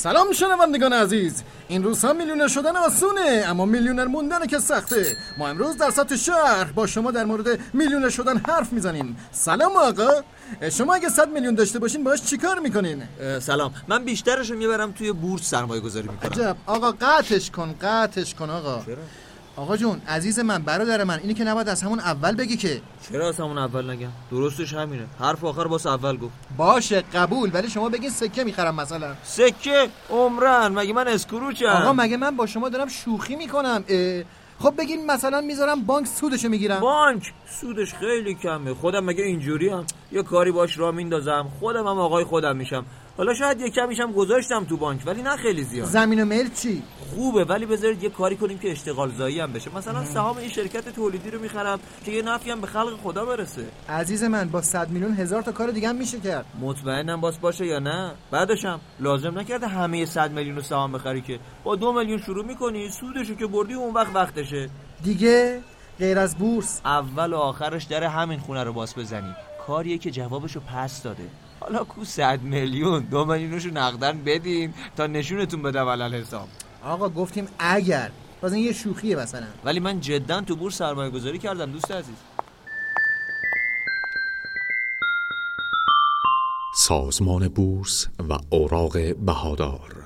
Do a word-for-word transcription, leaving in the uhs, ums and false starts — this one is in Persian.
سلام شنوندگان عزیز. این روزها میلیونر شدن آسونه، اما میلیونر موندن که سخته. ما امروز در سطح شهر با شما در مورد میلیونر شدن حرف میزنیم. سلام آقا، شما اگه صد میلیون داشته باشین باهاش چیکار میکنین؟ سلام، من بیشترشو میبرم توی بورس سرمایه گذاری میکنم. عجب آقا، قطعش کن قطعش کن آقا. چرا؟ آقا جون عزیز من، برادر من، اینی که نباید از همون اول بگی که. چرا از همون اول نگم؟ درستش همینه، حرف آخر باس اول گفت. باشه قبول، ولی شما بگین سکه میخرم مثلا. سکه؟ عمرن مگه من اسکروچم؟ آقا مگه من با شما دارم شوخی میکنم؟ خب بگین مثلا میذارم بانک سودشو میگیرم. بانک سودش خیلی کمه. خودم مگه اینجوری هم یه کاری باش راه میندازم، خودم هم آقای خودم میشم. حالا شاید یه کمیشم گذاشتم تو بانک، ولی نه خیلی زیاد. زمین و ملک چی؟ خوبه، ولی بذارید یه کاری کنیم که اشتغال زایی هم بشه. مثلا سهام این شرکت تولیدی رو میخرم که یه نفعی هم به خلق خدا برسه. عزیز من با صد میلیون هزار تا کار دیگه هم میشه کرد. مطمئنم باس باشه یا نه؟ بعدشم لازم نکرده همه صد میلیون رو سهام بخری که. با دو میلیون شروع میکنی، سودشو که بردی اون وقت وقتشه. دیگه غیر از بورس اول و آخرش در همین خونه رو باس بزنی. کاریه که جوابشو پس داده. حالا کو صد میلیون، دو میلیونشو نقدن بدین تا نشونتون بدم علل حساب. آقا گفتیم اگر، بازم یه شوخیه مثلا. ولی من جدا تو بورس سرمایه گذاری کردم دوست عزیز. سازمان بورس و اوراق بهادار